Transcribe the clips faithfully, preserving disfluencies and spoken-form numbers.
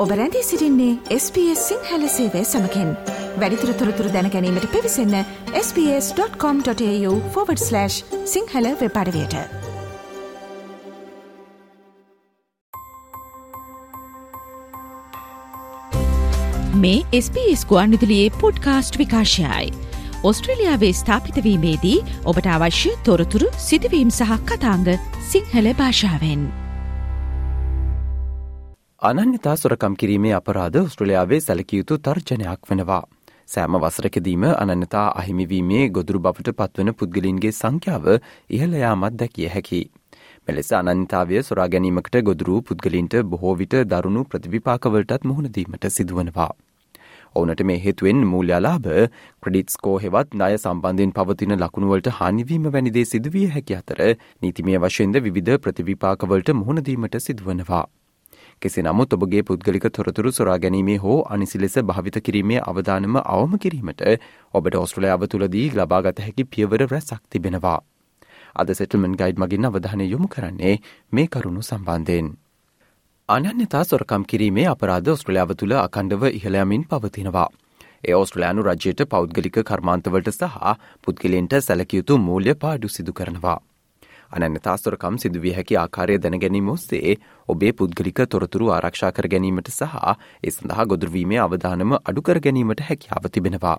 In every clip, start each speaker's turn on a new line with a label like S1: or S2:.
S1: ඔබ රැඳී සිටින්නේ එස් බී එස් සිංහල සේවය සමගින්. වැඩිදුර තොරතුරු දැන ගැනීමට පිවිසන්න S B S dot com dot AU forward slash Sinhala web අඩවියට. මේ එස් බී එස් ගුවන්විදුලියේ පොඩ්කාස්ට් විකාශයයි. ඔස්ට්‍රේලියාවේ ස්ථාපිත වීමේදී ඔබට අවශ්‍ය තොරතුරු සිදුවීම් සහ කතාංග සිංහල භාෂාවෙන්.
S2: අනන්‍යතා සොරකම් කිරීමේ අපරාධ ඔස්ට්‍රේලියාවේ සැලකිය යුතු තර්ජනයක් වෙනවා. සෑම වසරකදීම අනන්‍යතා අහිමිවීමේ ගොදුරු බවට පත්වන පුද්ගලයන්ගේ සංඛ්‍යාව ඉහළ යාමක් දැකිය හැකියි. මෙලෙස අනන්‍යතාවය සොරා ගැනීමකට ගොදුරු පුද්ගලයන්ට බොහෝ විට දරුණු ප්‍රතිවිපාකවලටත් මුහුණ දීමට සිදුවනවා. ඔවුනට මේ හේතුවෙන් මූල්‍යලාභ, ක්‍රෙඩිට් ස්කෝර් හෙවත් ණය සම්බන්ධයෙන් පවතින ලකුණුවලට හානිවීම වැනි දේ සිදුවිය හැකි අතර නීතිමය වශයෙන්ද විවිධ ප්‍රතිවිපාකවලට මුහුණ දීමට සිදුවනවා. කෙසේ නමුත් ඔබගේ පුද්ගලික තොරතුරු සොරා ගැනීමේ හෝ අනිසි ලෙස භාවිත කිරීමේ අවදානම අවම කිරීමට ඔබට ඔස්ට්‍රේලියාව තුළදී ලබාගත හැකි පියවර රැසක් තිබෙනවා. අද සෙටල්මන්ට් ගයිඩ් මගින් අවධානය යොමු කරන්නේ මේ කරුණු සම්බන්ධයෙන්. අනන්‍යතා සොරකම් කිරීමේ අපරාධ ඔස්ට්‍රේලියාව තුළ අඛණ්ඩව ඉහළ යමින් පවතිනවා. ඒ ඔස්ට්‍රේලියානු රජයට පෞද්ගලික කර්මාන්තවලට සහ පුද්ගලයන්ට සැලකිය යුතු මූල්‍ය පාඩු සිදු කරනවා. අනන්‍යතා සොරකම් සිදුවිය හැකි ආකාරය දැන ගැනීම ඔස්සේ ඔබේ පුද්ගලික තොරතුරු ආරක්ෂා කර ගැනීමට සහ ඒ සඳහා ගොදුරුවීමේ අවදානම අඩු කර ගැනීමට හැකියාව තිබෙනවා.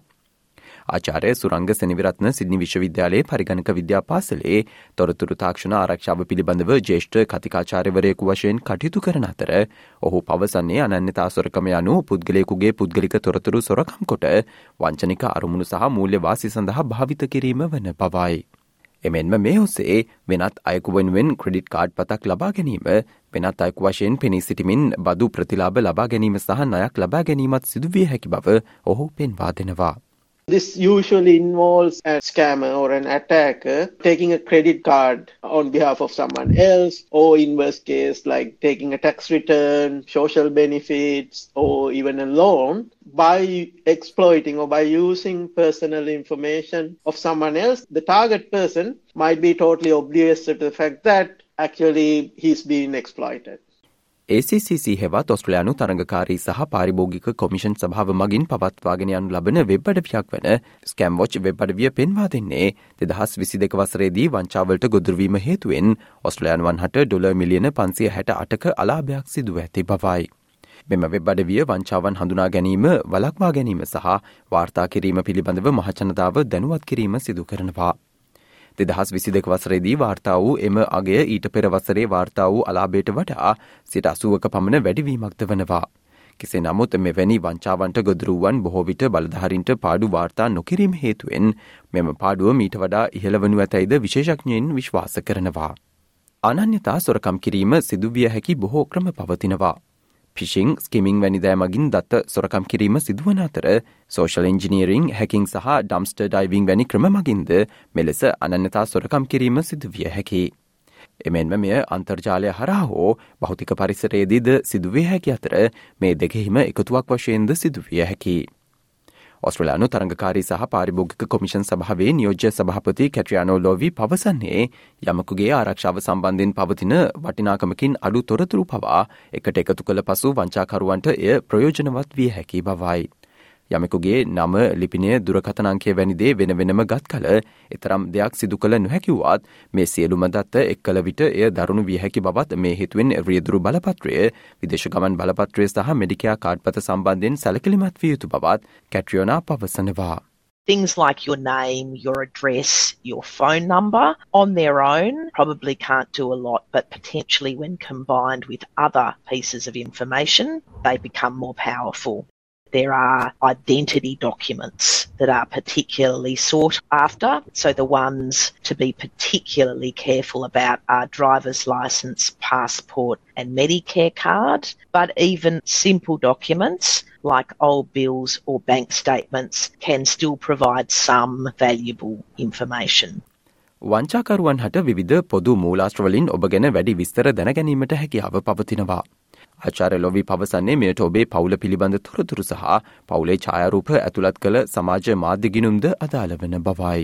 S2: ආචාර්ය සුරංග සෙනවිරත්න සිඩ්නි විශ්වවිද්‍යාලයේ පරිගණක විද්‍යා පාසලේ තොරතුරු තාක්ෂණ ආරක්ෂාව පිළිබඳව ජ්‍යෙෂ්ඨ කතිකාචාර්යවරයෙකු වශයෙන් කටයුතු කරන අතර ඔහු පවසන්නේ අනන්‍යතා සොරකම යනු පුද්ගලයෙකුගේ පුද්ගලික තොරතුරු සොරකම් කොට වංචනික අරමුණු සහ මූල්‍ය වාසි සඳහා භාවිත කිරීම වන බවයි. එමෙන්ම මේ ඔස්සේ වෙනත් අයෙකු වෙනුවෙන් ක්‍රෙඩිට් කාඩ් පතක් ලබා ගැනීම, වෙනත් අයෙකු වශයෙන් පෙනී සිටිමින් බදු ප්‍රතිලාභ ලබා ගැනීම සහ ණයක් ලබා ගැනීමත් සිදුවිය හැකි බව ඔහු පෙන්වා දෙනවා.
S3: This usually involves a scammer or an attacker taking a credit card on behalf of someone else, or in worst case like taking a tax return, social benefits, or even a loan by exploiting or by using personal information of someone else. The target person might be totally oblivious to the fact that actually he's being exploited.
S2: ඒ සී සී සී හෙවත් ඔස්ට්‍රේලියානු තරඟකාරී සහ පාරිභෝගික commission සභාව මගින් පවත්වාගෙන යනු ලබන web අඩවියක් වන scam watch web අඩවිය පෙන්වා දෙන්නේ දෙදහස් විසි දෙක වසරේදී වංචාවලට ගොදුරුවීම හේතුවෙන් ඔස්ට්‍රේලියානුවන් හට ඩොලර් මිලියන පන්සිය හැට අටක අලාභයක් සිදුව ඇති බවයි. මෙම වෙබ් අඩවිය වංචාවන් හඳුනා ගැනීම, වළක්වා ගැනීම සහ වාර්තා කිරීම පිළිබඳව මහජනතාව දැනුවත් කිරීම සිදු කරනවා. දෙදහස් විසි දෙක වසරේදී වාර්තා වූ එම අගය ඊට පෙර වසරේ වාර්තා වූ අලාභයට වඩා සිට අසූවක පමණ වැඩිවීමක්ද වනවා. කෙසේ නමුත් මෙවැනි වංචාවන්ට ගොදුරුවන් බොහෝ විට බලධාරීන්ට පාඩු වාර්තා නොකිරීම හේතුවෙන් මෙම පාඩුව මීට වඩා ඉහළ වනු ඇතැයිද විශේෂඥයින් විශ්වාස කරනවා. අනන්‍යතා සොරකම් කිරීම සිදුවිය හැකි බොහෝ ක්‍රම පවතිනවා. ෆිෂිං, ස්කිමිං වැනි දෑ මගින් දත්ත සොරකම් කිරීම සිදුවන අතර සෝෂල් එන්ජිනියරිං, හැකිං සහ ඩම්ස්ටර් ඩයිවිං වැනි ක්‍රම මගින්ද මෙලෙස අනන්‍යතා සොරකම් කිරීම සිදුවිය හැකියි. එමෙන්ම මෙය අන්තර්ජාලය හරහා හෝ භෞතික පරිසරයේදීද සිදුවිය හැකි අතර මේ දෙකෙහිම එකතුවක් වශයෙන්ද සිදුවිය හැකියි. ඔස්ට්‍රේලියානු තරඟකාරී සහ පාරිභෝගික කොමිෂන් සභාවේ නියෝජ්‍ය සභාපති කැට්‍රියානෝ ලෝවි පවසන්නේ යමකුගේ ආරක්ෂාව සම්බන්ධයෙන් පවතින වටිනාකමකින් අඩු තොරතුරු පවා එකට එකතු කළ පසු වංචාකරුවන්ට එය ප්‍රයෝජනවත් විය හැකි බවයි. යමෙකුගේ නම, ලිපිනය, දුරකථන අංකය වැනි දේ වෙන වෙනම ගත් කල එතරම් දෙයක් සිදු කළ නොහැකි වුවත් මේ සියලුම දත්ත එක් කළ විට එය දරුණු විය හැකි බවත් මේ හේතුවෙන් රියදුරු බලපත්‍රය, විදේශ ගමන් බලපත්‍රය සහ මෙඩිකෙයා කාඩ්පත සම්බන්ධයෙන් සැලකිලිමත් විය යුතු බවත් කැට්‍රියෝනා පවසනවා.
S4: Things like your name, your address, your phone number on their own probably can't do a lot, but potentially when combined with other pieces of information, they become more powerful. There are identity documents that are particularly sought after. So the ones to be particularly careful about are driver's license, passport and Medicare card. But even simple documents like old bills or bank statements can still provide some valuable information.
S2: වංචාකරුවන් හට විවිධ පොදු මූලාශ්‍රවලින් ඔබ ගැන වැඩි විස්තර දැනගැනීමට හැකියාව පවතිනවා. ආචාර්ය ලොවි පවසන්නේ මෙයට ඔබේ පවුල පිළිබඳ තොරතුරු සහ පවුලේ ඡායාරූප ඇතුළත් කළ සමාජ මාධ්‍ය ගිණුම්ද අදාළ වන බවයි.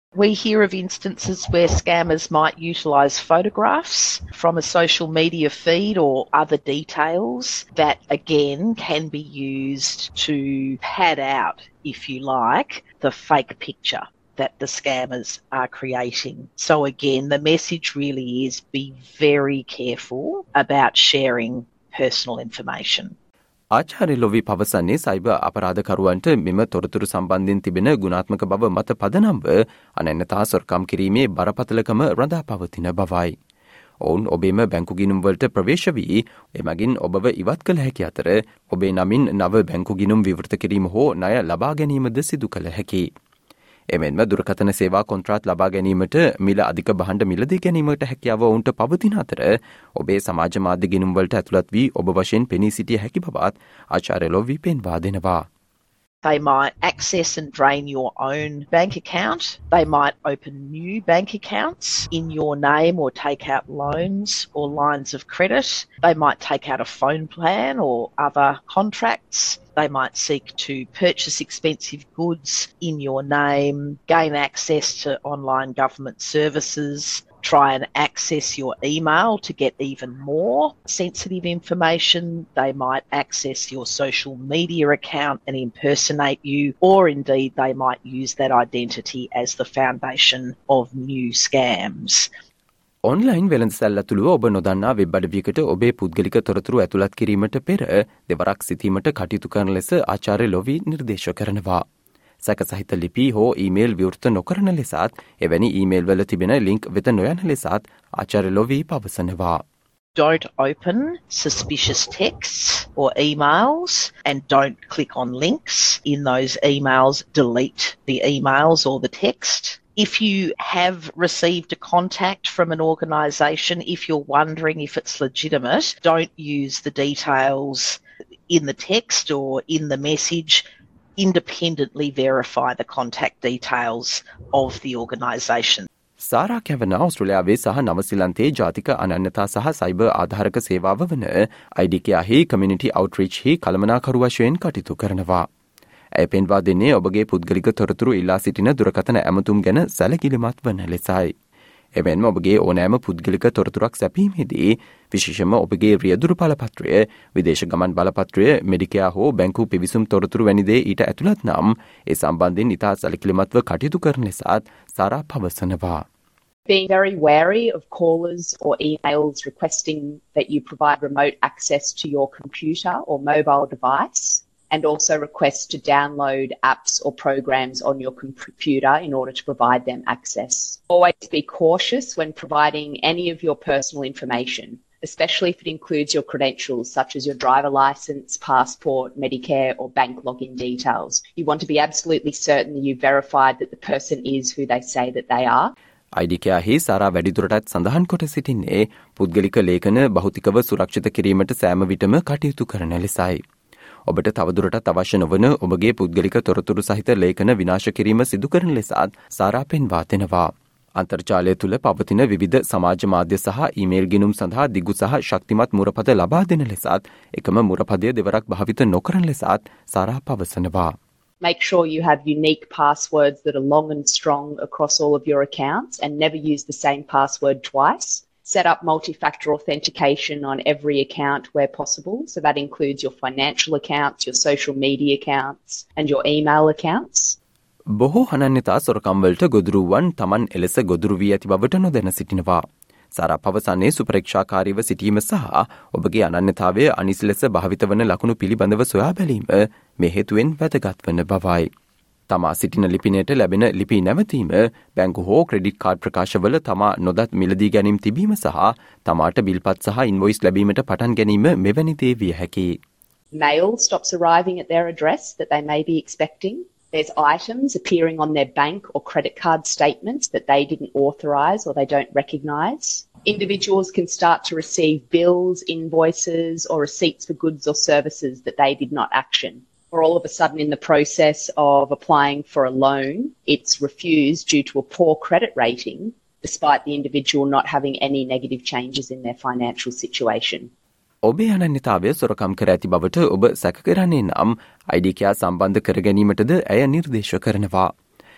S4: We hear of instances where scammers might utilise photographs from a social media feed or other details that, again, can be used to pad out, if you like, the fake picture that the scammers are creating. So again, the message really is be very careful about sharing personal information.
S2: ආචාර්ය ලොවි පවසන්නේ cyber අපරාධකරුවන්ට මෙම තොරතුරු සම්බන්ධයෙන් තිබෙන ගුණාත්මක බව මත පදනම්ව අනන්‍යතා සොරකම් කිරීමේ බරපතලකම රඳා පවතින බවයි. ඔවුන් ඔබේම බැංකු ගිණුම් වලට ප්‍රවේශ වී එමගින් ඔබව ඉවත් කළ හැකි අතර ඔබේ නමින් නව බැංකු ගිණුම් විවෘත කිරීම හෝ ණය ලබා ගැනීමද සිදු කළ හැකියි. එමෙන්ම දුරකථන සේවා කොන්ත්‍රාත් ලබා ගැනීමට මිල අධික බහඬ මිලදී ගැනීමට හැකියාව ඔවුන්ට පවතින අතර ඔබේ සමාජ මාධ්‍ය ගිණුම් වලට ඇතුළත් වී ඔබ වශයෙන් පෙනී සිටිය හැකි බවත් ආචාර්ය ලොවි පෙන්වා දෙනවා.
S4: They might access and drain your own bank account. They might open new bank accounts in your name or take out loans or lines of credit. They might take out a phone plan or other contracts. They might seek to purchase expensive goods in your name, gain access to online government services, try and access your email to get even more sensitive information. They might access your social media account and impersonate you, or indeed they might use that identity as the foundation of new scams.
S2: Online වෙළඳසැල් ඇතුළුව ඔබ නොදන්නා web අඩවියකට ඔබේ පුද්ගලික තොරතුරු ඇතුළත් කිරීමට පෙර දෙවරක් සිතීමට කටයුතු කරන ලෙස ආචාර්ය ලොවි නිර්දේශ කරනවා. සැකසහිත ලිපි හෝ ඊමේල් විවෘත නොකරන ලෙසත් එවැනි ඊමේල් වල තිබෙන ලින්ක් වෙත නොයන ලෙසත් ආචාර්ය ලොවි පවසනවා.
S4: Don't open suspicious texts or emails and don't click on links in those emails. Delete the emails or the text. If you have received a contact from an organisation, if you're wondering if it's legitimate, don't use the details in the text or in the message. Independently verify the contact details of the organisation.
S2: සාරා කැවන ඔස්ට්‍රේලියාවේ සහ නවසීලන්තයේ ජාතික අනන්‍යතා සහ cyber ආධාරක සේවාව වන අයිඩිකයාහි community අවුට්‍රීච් හි කළමනාකරු වශයෙන් කටයුතු කරනවා. ඇය පෙන්වා දෙන්නේ ඔබගේ පුද්ගලික තොරතුරු ඉල්ලා සිටින දුරකථන ඇමතුම් ගැන සැලකිලිමත් වන ලෙසයි. එමෙන්ම ඔබගේ ඕනෑම පුද්ගලික තොරතුරක් සැපීමේදී විශේෂම ඔබගේ රියදුරු බලපත්‍රය, විදේශ ගමන් බලපත්‍රය, මෙඩිකයා හෝ බැංකු පිවිසුම් තොරතුරු වැනි දේ ඊට ඇතුළත් නම් ඒ සම්බන්ධයෙන් ඉතා සැලකිලිමත්ව කටයුතු කරන ලෙසත් සාරා පවසනවා.
S5: Being very wary of callers or emails requesting that you provide remote access to your computer or mobile device, and also request to download apps or programs on your computer in order to provide them access. Always be cautious when providing any of your personal information, especially if it includes your credentials such as your driver license, passport, Medicare or bank login details. You want to be absolutely certain that you've verified that the person is who they say that they are.
S2: අයිඩිකයාහි සාරා වැඩිදුරටත් සඳහන් කොට සිටින්නේ පුද්ගලික ලේඛන භෞතිකව සුරක්ෂිත කිරීමට සෑම විටම කටයුතු කරන ලෙසයි. ඔබට තවදුරටත් අවශ්‍ය නොවන ඔබගේ පුද්ගලික තොරතුරු සහිත ලේඛන විනාශ කිරීම සිදු කරන ලෙසත් සාරා පෙන්වා දෙනවා. අන්තර්ජාලය තුළ පවතින විවිධ සමාජ මාධ්‍ය සහ ඊමේල් ගිණුම් සඳහා දිගු සහ ශක්තිමත් මුරපද ලබා දෙන ලෙසත් එකම මුරපදය දෙවරක් භාවිත නොකරන ලෙසත් සාරා පවසනවා.
S5: Make sure you have unique passwords that are long and strong across all of your accounts and never use the same password twice. Set up multi-factor authentication on every account where possible. So that includes your financial accounts, your social media accounts and your email accounts.
S2: බොහෝ අනන්‍යතා සොරකම් වලට ගොදුරුවන් තමන් එලෙස ගොදුරු වී ඇති බවට නොදැන සිටිනවා. සාරා පවසන්නේ සුපරීක්ෂාකාරීව සිටීම සහ ඔබගේ අනන්‍යතාවය අනිසි ලෙස භාවිත වන ලකුණු පිළිබඳව සොයා බැලීම මේ හේතුවෙන් වැදගත් වන බවයි. තමා සිටින ලිපිනයට ලැබෙන ලිපි නැවතීම, බැංකු හෝ ක්‍රෙඩිට් කාඩ් ප්‍රකාශවල තමා නොදත් මිලදී ගැනීම තිබීම සහ තමාට බිල්පත් සහ ඉන්වොයිස් ලැබීමට පටන් ගැනීම මෙවැනි දේ විය හැකියි.
S5: Mail stops arriving at their address that they may be expecting. There's items appearing on their bank or credit card statements that they didn't authorise or they don't recognise. Individuals can start to receive bills, invoices or receipts for goods or services that they did not action. Or all of a sudden in the process of applying for a loan, it's refused due to a poor credit rating, despite the individual not having any negative changes in their financial situation.
S2: ඔබේ අනන්‍යතාවය සොරකම් කර ඇති බවට ඔබ සැක කරන්නේ නම් අයිඩිකයා සම්බන්ධ කර ගැනීමටද ඇය නිර්දේශ කරනවා.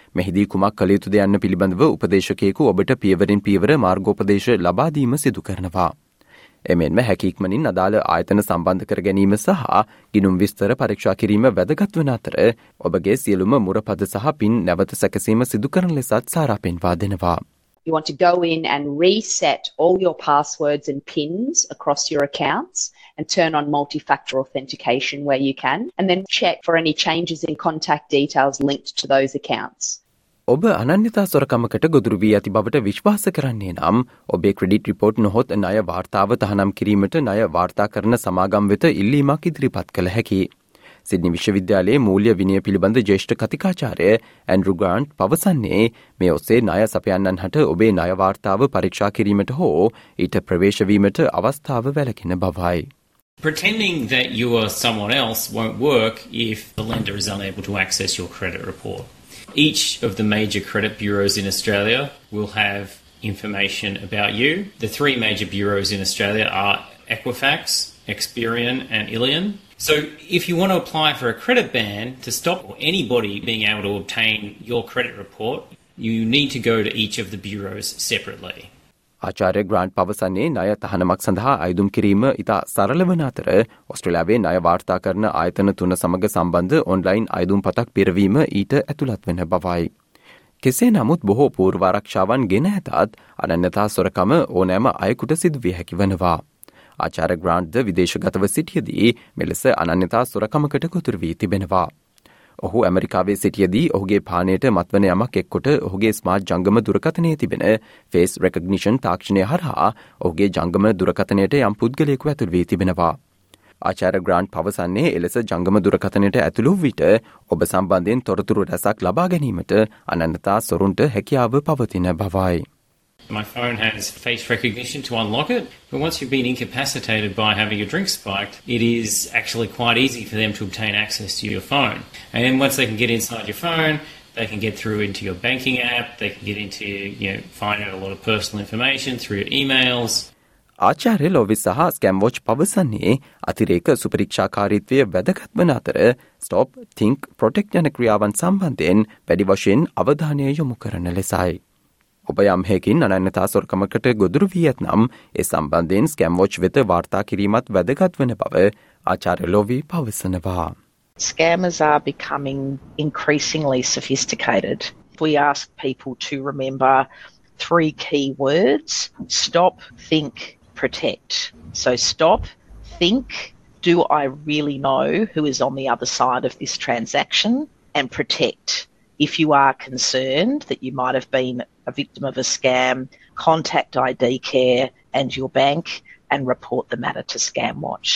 S2: මෙහිදී කුමක් කළ යුතුද යන්න පිළිබඳව උපදේශකයෙකු ඔබට පියවරින් පියවර මාර්ගෝපදේශ ලබා දීම සිදු කරනවා. එමෙන්ම හැකියික්මනින් අදාළ ආයතන සම්බන්ධ කර ගැනීම සහ ගිණුම් විස්තර පරීක්ෂා කිරීම වැදගත් වන අතර ඔබගේ සියලුම මුරපද සහ පින් නැවත සැකසීම සිදු කරන ලෙසත් සාරා පෙන්වා දෙනවා.
S5: You want to go in and reset all your passwords and pins across your accounts and turn on multi-factor authentication where you can, and then check for any changes in contact details linked to those accounts.
S2: ඔබ අනන්‍යතා සොරකමකට ගොදුරු වී ඇති බවට විශ්වාස කරන්නේ නම් ඔබේ credit report නොහොත් ණය වාර්තාව තහනම් කිරීමට ණය වාර්තා කරන සමාගම් වෙත ඉල්ලීමක් ඉදිරිපත් කළ හැකියි. සිඩ්නි විශ්වවිද්‍යාලයේ මූල්‍ය විනය පිළිබඳ ජ්‍යෙෂ්ඨ කතිකාචාර්ය ඇන්ඩ්‍රු ග්‍රාන්ට් පවසන්නේ මේ ඔස්සේ ණය සපයන්නන් හට ඔබේ ණය වාර්තාව පරීක්ෂා කිරීමට හෝ ඊට ප්‍රවේශ වීමට අවස්ථාව වැළකෙන බවයි.
S6: Pretending that you are someone else won't work if the lender is unable to access your credit report. Each of the major credit bureaus in Australia will have information about you. The three major bureaus in Australia are Equifax, Experian and Illion. So if you want to apply for a credit ban to stop anybody being able to obtain your credit report, you need to go to each of the bureaus separately.
S2: ආචාර්ය Grant පවසන්නේ ණය තහනමක් සඳහා අයදුම් කිරීම ඉතා සරල වන අතර ඔස්ට්‍රේලියාවේ ණය වාර්තා කරන ආයතන තුන සමග සම්බන්ධ ඔන්ලයින් අයදුම් පතක් පිරවීම ඊට ඇතුළත් වෙන බවයි. කෙසේ නමුත් බොහෝ පූර්ව ආරක්ෂාවන් ගෙන ඇතත් අනන්‍යතා සොරකම ඕනෑම අයෙකුට සිදුවිය හැකි වනවා. ආචාර්ය ග්‍රාන්ට්ද විදේශගතව සිටියදී මෙලෙස අනන්‍යතා සොරකමකට ගොදුරු වී තිබෙනවා. ඔහු ඇමරිකාවේ සිටියදී ඔහුගේ පානයට මත්වන යමක් එක්කොට ඔහුගේ ස්මාර්ට් ජංගම දුරකථනයේ තිබෙන ෆේස් රෙකග්නිෂන් තාක්ෂණය හරහා ඔහුගේ ජංගම දුරකථනයට යම් පුද්ගලයෙකු ඇතුළු වී තිබෙනවා. ආචාර්ය ග්‍රාන්ට් පවසන්නේ එලෙස ජංගම දුරකථනයට ඇතුළු විට ඔබ සම්බන්ධයෙන් තොරතුරු රැසක් ලබා ගැනීමට අනන්‍යතා සොරුන්ට හැකියාව පවතින බවයි.
S6: My phone has face recognition to unlock it, but once you've been incapacitated by having your drink spiked, it is actually quite easy for them to obtain access to your phone. And then once they can get inside your phone, they can get through into your banking app, they can get into, you know, find out a lot of personal information through your emails.
S2: ආචාර්ය Lewis සහ Scamwatch පවසන්නේ අතිරේක සුපරීක්ෂාකාරීත්වය වැදගත් වන අතර stop, think, protect යන ක්‍රියාවන් සම්බන්ධයෙන් වැඩි වශයෙන් අවධානය යොමු කරන ලෙසයි. ඔබ යම් හේකින් අනන්‍යතා සොරකමකට ගොදුරු වී ඇතනම් ඒ සම්බන්ධයෙන් ස්කැම්වොච් වෙත වාර්තා කිරීමත් වැදගත් වන බව ආචාර්ය ලොවි පවසනවා.
S4: Scammers are becoming increasingly sophisticated. We ask people to remember three key words: stop, think, protect. So stop, think, do I really know who is on the other side of this transaction? And protect. If you are concerned that you might have been a victim of a scam, contact I D Care and your bank and report the matter to Scamwatch.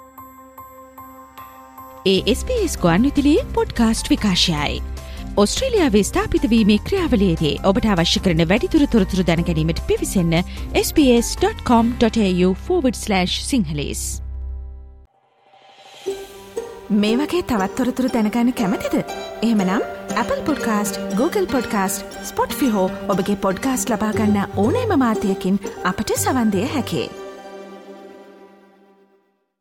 S1: ඒ S B S ගුවන්විදුලියේ podcast විකාශයයි. ඔස්ට්‍රේලියාවේ ස්ථාපිත වීමේ ක්‍රියාවලියේදී ඔබට අවශ්‍ය කරන වැඩිදුර තොරතුරු දැන ගැනීමට පිවිසෙන්න S B S dot com dot AU forward slash Sinhalese. මේ වගේ තවත් තොරතුරු දැනගන්න කැමතිද? එහෙමනම් Apple Podcast, Google Podcast, Spotify හෝ ඔබගේ පොඩ්කාස්ට් ලබා ගන්න ඕනෑම මාධ්‍යයකින් අපට සවන් දිය හැකියි.